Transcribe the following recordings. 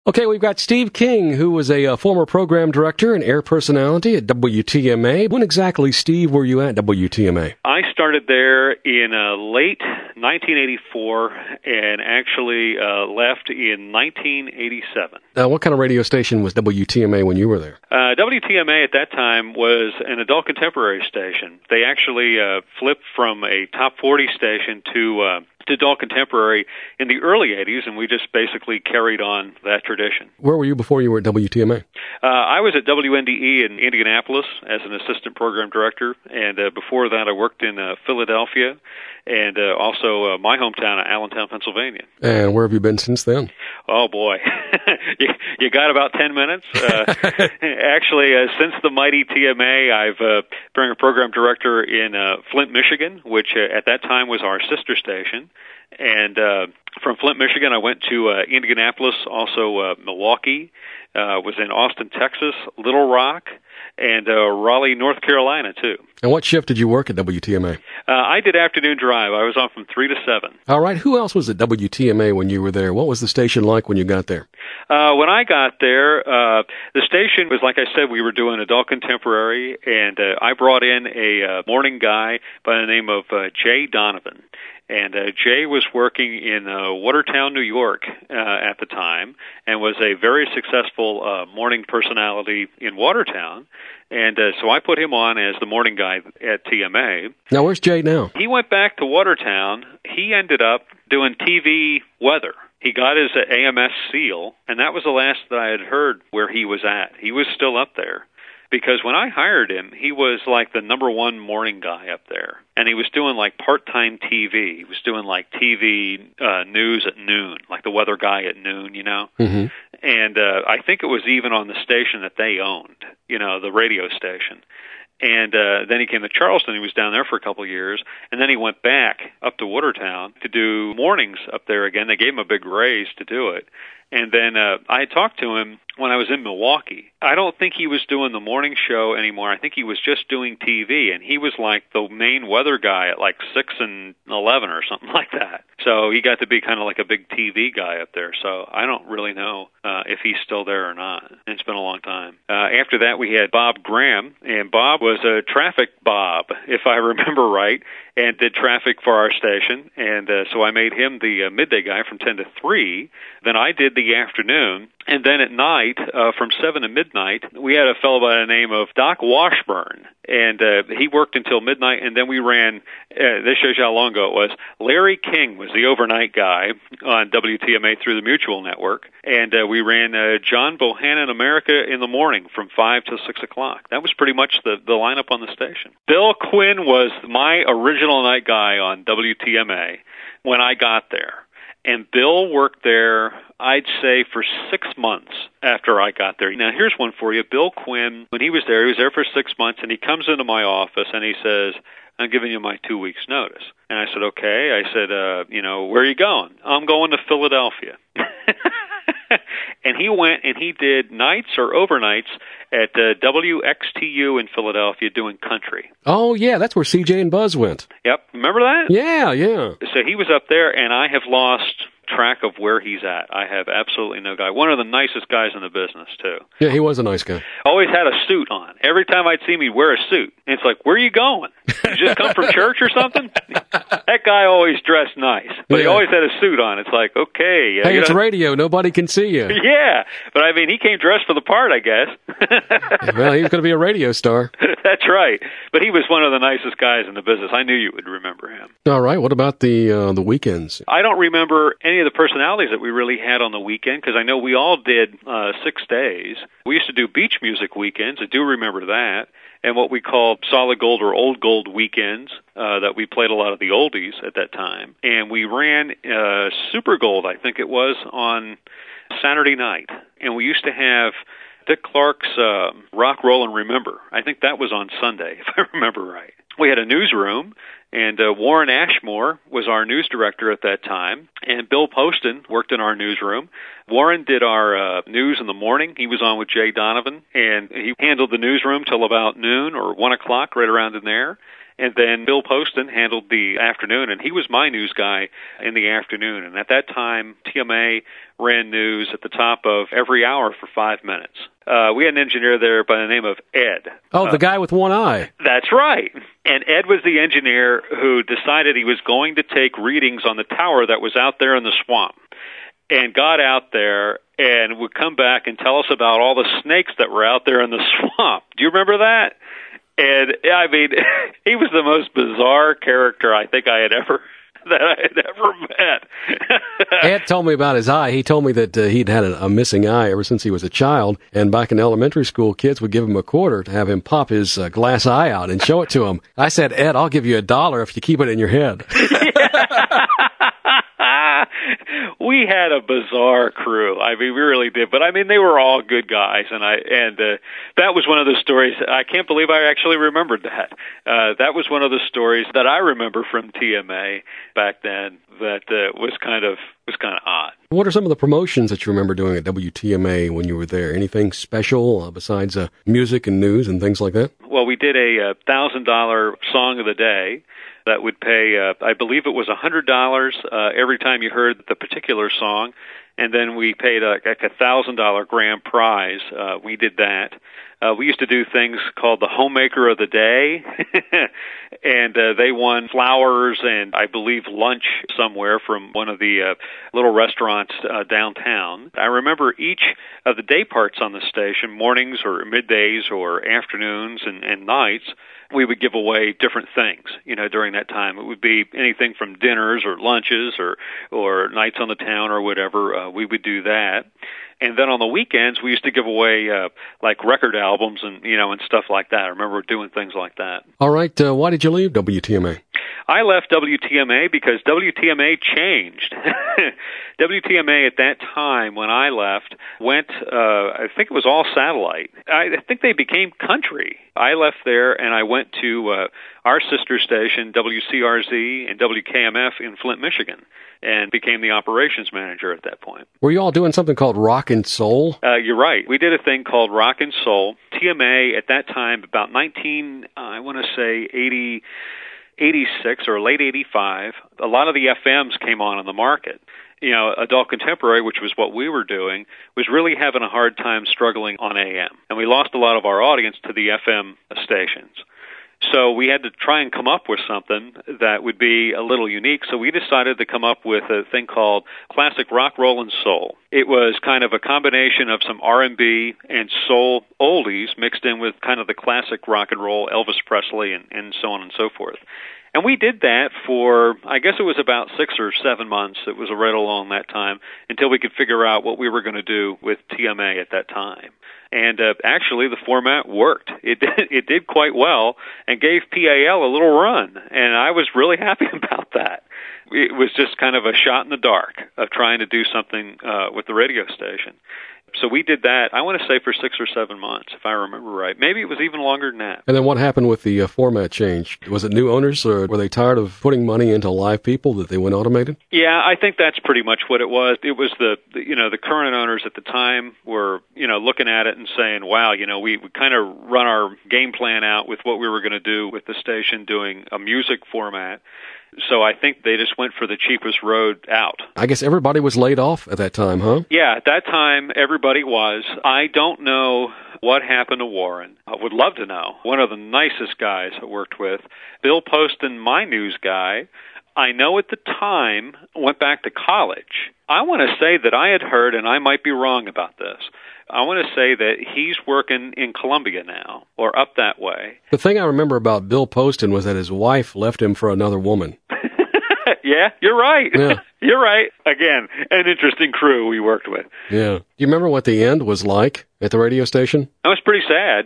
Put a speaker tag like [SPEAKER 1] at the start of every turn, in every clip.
[SPEAKER 1] Okay, we've got Steve King, who was a former program director and air personality at WTMA. When exactly, Steve, were you at WTMA?
[SPEAKER 2] I started there in late 1984 and actually left in 1987.
[SPEAKER 1] What kind of radio station was WTMA when you were there?
[SPEAKER 2] WTMA at that time was an adult contemporary station. They actually flipped from a top 40 station to adult contemporary in the early 80s, and we just basically carried on that tradition.
[SPEAKER 1] Where were you before you were at WTMA?
[SPEAKER 2] I was at WNDE in Indianapolis as an assistant program director, and before that I worked in Philadelphia and also my hometown of Allentown, Pennsylvania.
[SPEAKER 1] And where have you been since then?
[SPEAKER 2] Oh, boy. you got about 10 minutes? Actually, since the mighty TMA, I've been a program director in Flint, Michigan, which at that time was our sister station. And from Flint, Michigan, I went to Indianapolis, also Milwaukee, was in Austin, Texas, Little Rock, and Raleigh, North Carolina, too.
[SPEAKER 1] And what shift did you work at WTMA?
[SPEAKER 2] I did afternoon drive. I was on from 3 to 7.
[SPEAKER 1] All right. Who else was at WTMA when you were there? What was the station like when you got there?
[SPEAKER 2] When I got there, the station was, like I said, we were doing adult contemporary, and I brought in a morning guy by the name of Jay Donovan. And Jay was working in Watertown, New York at the time, and was a very successful morning personality in Watertown. And so I put him on as the morning guy at TMA.
[SPEAKER 1] Now, where's Jay now?
[SPEAKER 2] He went back to Watertown. He ended up doing TV weather. He got his AMS seal, and that was the last that I had heard where he was at. He was still up there. Because when I hired him, he was like the number one morning guy up there. And he was doing like part-time TV. He was doing like TV news at noon, like the weather guy at noon, you know.
[SPEAKER 1] Mm-hmm.
[SPEAKER 2] And I think it was even on the station that they owned, you know, the radio station. And then he came to Charleston. He was down there for a couple of years. And then he went back up to Watertown to do mornings up there again. They gave him a big raise to do it. And then I talked to him when I was in Milwaukee. I don't think he was doing the morning show anymore. I think he was just doing TV, and he was like the main weather guy at like 6 and 11 or something like that. So he got to be kind of like a big TV guy up there. So I don't really know if he's still there or not. It's been a long time. After that, we had Bob Graham, and Bob was a traffic Bob, if I remember right, and did traffic for our station. And so I made him the midday guy from 10 to 3. Then I did the afternoon. And then at night, from 7 to midnight, we had a fellow by the name of Doc Washburn. And he worked until midnight, and then we ran, this shows you how long ago it was, Larry King was the overnight guy on WTMA through the Mutual Network. And we ran John Bohannon America in the morning from 5 to 6 o'clock. That was pretty much the lineup on the station. Bill Quinn was my original night guy on WTMA when I got there. And Bill worked there, I'd say, for 6 months after I got there. Now, here's one for you. Bill Quinn, when he was there for 6 months, and he comes into my office and he says, I'm giving you my 2 weeks' notice. And I said, okay. I said, where are you going? I'm going to Philadelphia. And he went and he did nights or overnights at WXTU in Philadelphia doing country.
[SPEAKER 1] Oh, yeah, that's where CJ and Buzz went.
[SPEAKER 2] Yep, remember that?
[SPEAKER 1] Yeah.
[SPEAKER 2] So he was up there, and I have lost track of where he's at. I have absolutely no guy. One of the nicest guys in the business, too.
[SPEAKER 1] Yeah, he was a nice guy.
[SPEAKER 2] Always had a suit on. Every time I'd see him, he'd wear a suit. And it's like, where are you going? You just come from church or something? That guy always dressed nice, but he always had a suit on. It's like, okay.
[SPEAKER 1] Hey, it's radio. Nobody can see you.
[SPEAKER 2] Yeah, but I mean, he came dressed for the part, I guess.
[SPEAKER 1] Well, he was going to be a radio star.
[SPEAKER 2] That's right. But he was one of the nicest guys in the business. I knew you would remember him.
[SPEAKER 1] All right. What about the weekends?
[SPEAKER 2] I don't remember any of the personalities that we really had on the weekend, because I know we all did 6 days. We used to do beach music weekends. I do remember that. And what we called solid gold or old gold weekends, that we played a lot of the oldies at that time. And we ran Super Gold, I think it was, on Saturday night. And we used to have Dick Clark's Rock, Roll, and Remember. I think that was on Sunday, if I remember right. We had a newsroom, and Warren Ashmore was our news director at that time, and Bill Poston worked in our newsroom. Warren did our news in the morning. He was on with Jay Donovan, and he handled the newsroom till about noon or 1 o'clock, right around in there. And then Bill Poston handled the afternoon, and he was my news guy in the afternoon. And at that time, TMA ran news at the top of every hour for 5 minutes. We had an engineer there by the name of Ed.
[SPEAKER 1] Oh, the guy with one eye.
[SPEAKER 2] That's right. And Ed was the engineer who decided he was going to take readings on the tower that was out there in the swamp, and got out there and would come back and tell us about all the snakes that were out there in the swamp. Do you remember that? And, I mean, he was the most bizarre character I think I had ever met.
[SPEAKER 1] Ed told me about his eye. He told me that he'd had a missing eye ever since he was a child, and back in elementary school, kids would give him a quarter to have him pop his glass eye out and show it to him. I said, Ed, I'll give you $1 if you keep it in your head.
[SPEAKER 2] We had a bizarre crew. I mean, we really did. But I mean, they were all good guys, and that was one of the stories. I can't believe I actually remembered that. That was one of the stories that I remember from TMA back then. That was kind of odd.
[SPEAKER 1] What are some of the promotions that you remember doing at WTMA when you were there? Anything special besides music and news and things like that?
[SPEAKER 2] Well, we did a $1,000 song of the day. That would pay, I believe it was $100 every time you heard the particular song, and then we paid like $1,000 grand prize. We did that. We used to do things called the Homemaker of the Day, and they won flowers and, I believe, lunch somewhere from one of the little restaurants downtown. I remember each of the day parts on the station, mornings or middays or afternoons and nights, we would give away different things, during that time. It would be anything from dinners or lunches or nights on the town or whatever. We would do that. And then on the weekends, we used to give away like record albums and stuff like that. I remember doing things like that.
[SPEAKER 1] All right. Why did you leave WTMA?
[SPEAKER 2] I left WTMA because WTMA changed. WTMA at that time when I left went, I think it was all satellite. I think they became country. I left there and I went to our sister station, WCRZ and WKMF in Flint, Michigan, and became the operations manager at that point.
[SPEAKER 1] Were you all doing something called Rock and Soul?
[SPEAKER 2] You're right. We did a thing called Rock and Soul. TMA at that time, about 86 or late 85, a lot of the FMs came on the market. Adult Contemporary, which was what we were doing, was really having a hard time struggling on AM. And we lost a lot of our audience to the FM stations. So we had to try and come up with something that would be a little unique. So we decided to come up with a thing called Classic Rock, Roll, and Soul. It was kind of a combination of some R&B and soul oldies mixed in with kind of the classic rock and roll, Elvis Presley, and so on and so forth. And we did that for, I guess it was about 6 or 7 months. It was right along that time until we could figure out what we were going to do with TMA at that time. And actually, the format worked. It did quite well and gave PAL a little run, and I was really happy about that. It was just kind of a shot in the dark of trying to do something with the radio station. So we did that, I want to say, for 6 or 7 months, if I remember right. Maybe it was even longer than that.
[SPEAKER 1] And then what happened with the format change? Was it new owners, or were they tired of putting money into live people that they went automated?
[SPEAKER 2] Yeah, I think that's pretty much what it was. It was the current owners at the time were, looking at it and saying, wow, we kind of run our game plan out with what we were going to do with the station doing a music format. So I think they just went for the cheapest road out.
[SPEAKER 1] I guess everybody was laid off at that time, huh?
[SPEAKER 2] Yeah, at that time, everybody was. I don't know what happened to Warren. I would love to know. One of the nicest guys I worked with. Bill Poston, my news guy, I know at the time went back to college. I want to say that I had heard, and I might be wrong about this, I want to say that he's working in Columbia now, or up that way.
[SPEAKER 1] The thing I remember about Bill Poston was that his wife left him for another woman.
[SPEAKER 2] Yeah, you're right.
[SPEAKER 1] Yeah.
[SPEAKER 2] You're right. Again, an interesting crew we worked with.
[SPEAKER 1] Yeah. Do you remember what the end was like at the radio station?
[SPEAKER 2] That was pretty sad.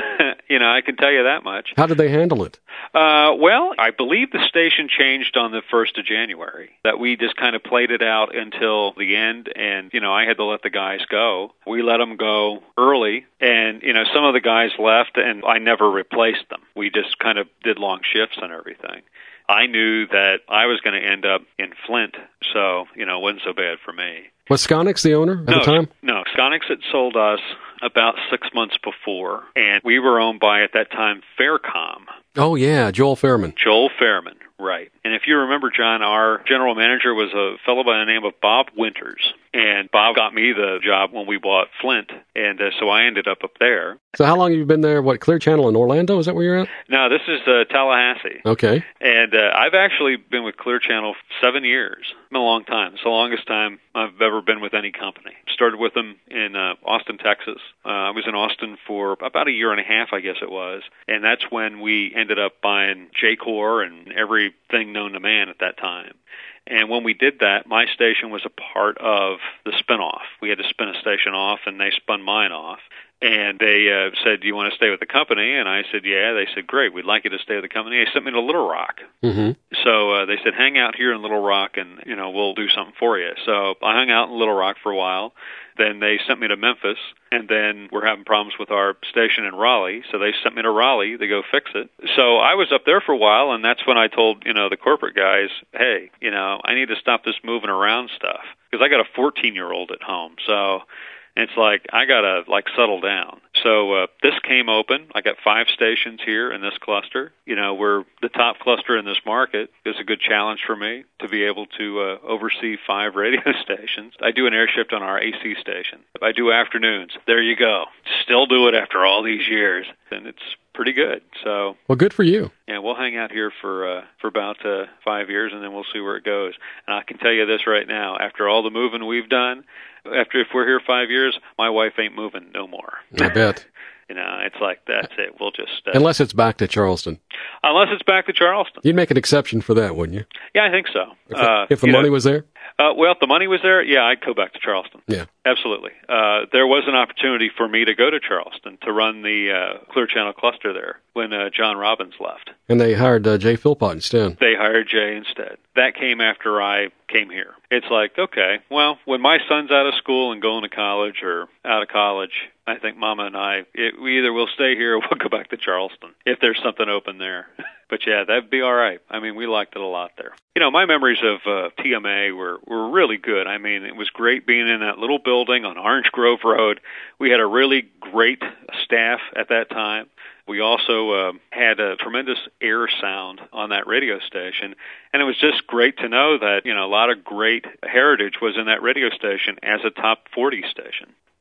[SPEAKER 2] I can tell you that much.
[SPEAKER 1] How did they handle it?
[SPEAKER 2] Well, I believe the station changed on the 1st of January, that we just kind of played it out until the end, and, I had to let the guys go. We let them go early, and, some of the guys left, and I never replaced them. We just kind of did long shifts and everything. I knew that I was going to end up in Flint, so, it wasn't so bad for me.
[SPEAKER 1] Was Sconix the owner at the time?
[SPEAKER 2] No, Sconix had sold us about 6 months before, and we were owned by, at that time, Faircom.
[SPEAKER 1] Oh, yeah, Joel Fairman.
[SPEAKER 2] Joel Fairman, right. And if you remember, John, our general manager was a fellow by the name of Bob Winters. And Bob got me the job when we bought Flint, and so I ended up there.
[SPEAKER 1] So how long have you been there? What, Clear Channel in Orlando? Is that where you're at?
[SPEAKER 2] No, this is Tallahassee.
[SPEAKER 1] Okay.
[SPEAKER 2] And I've actually been with Clear Channel 7 years. It's been a long time. It's the longest time I've ever been with any company. Started with them in Austin, Texas. I was in Austin for about a year and a half, I guess it was. And that's when we ended up buying J-Core and everything known to man at that time. And when we did that, my station was a part of the spinoff. We had to spin a station off, and they spun mine off. And they said, do you want to stay with the company? And I said, yeah. They said, great, we'd like you to stay with the company. They sent me to Little Rock.
[SPEAKER 1] Mm-hmm.
[SPEAKER 2] So they said, hang out here in Little Rock, and we'll do something for you. So I hung out in Little Rock for a while. Then they sent me to Memphis, and then we're having problems with our station in Raleigh, so they sent me to Raleigh to go fix it. So I was up there for a while, and that's when I told, the corporate guys, hey, I need to stop this moving around stuff, because I got a 14-year-old at home, so it's like I got to, settle down. So this came open. I got 5 stations here in this cluster. We're the top cluster in this market. It's a good challenge for me to be able to oversee 5 radio stations. I do an air shift on our AC station. I do afternoons. There you go. Still do it after all these years. And it's pretty good. So,
[SPEAKER 1] well, good for you.
[SPEAKER 2] Yeah, we'll hang out here for about 5 years, and then we'll see where it goes. And I can tell you this right now, after all the moving we've done, if we're here 5 years, my wife ain't moving no more.
[SPEAKER 1] I bet.
[SPEAKER 2] It's like, that's it. We'll just...
[SPEAKER 1] unless it's back to Charleston.
[SPEAKER 2] Unless it's back to Charleston.
[SPEAKER 1] You'd make an exception for that, wouldn't you?
[SPEAKER 2] Yeah, I think so.
[SPEAKER 1] If the money was there?
[SPEAKER 2] Well, if the money was there, yeah, I'd go back to Charleston.
[SPEAKER 1] Yeah.
[SPEAKER 2] Absolutely. There was an opportunity for me to go to Charleston to run the Clear Channel cluster there when John Robbins left.
[SPEAKER 1] And they hired Jay Philpott instead.
[SPEAKER 2] They hired Jay instead. That came after I came here. It's like, okay, well, when my son's out of school and going to college or out of college, I think Mama and we either will stay here or we'll go back to Charleston if there's something open there. But yeah, that'd be all right. I mean, we liked it a lot there. My memories of TMA were really good. I mean, it was great being in that little building on Orange Grove Road. We had a really great staff at that time. We also had a tremendous air sound on that radio station, and it was just great to know that, a lot of great heritage was in that radio station as a top 40 station.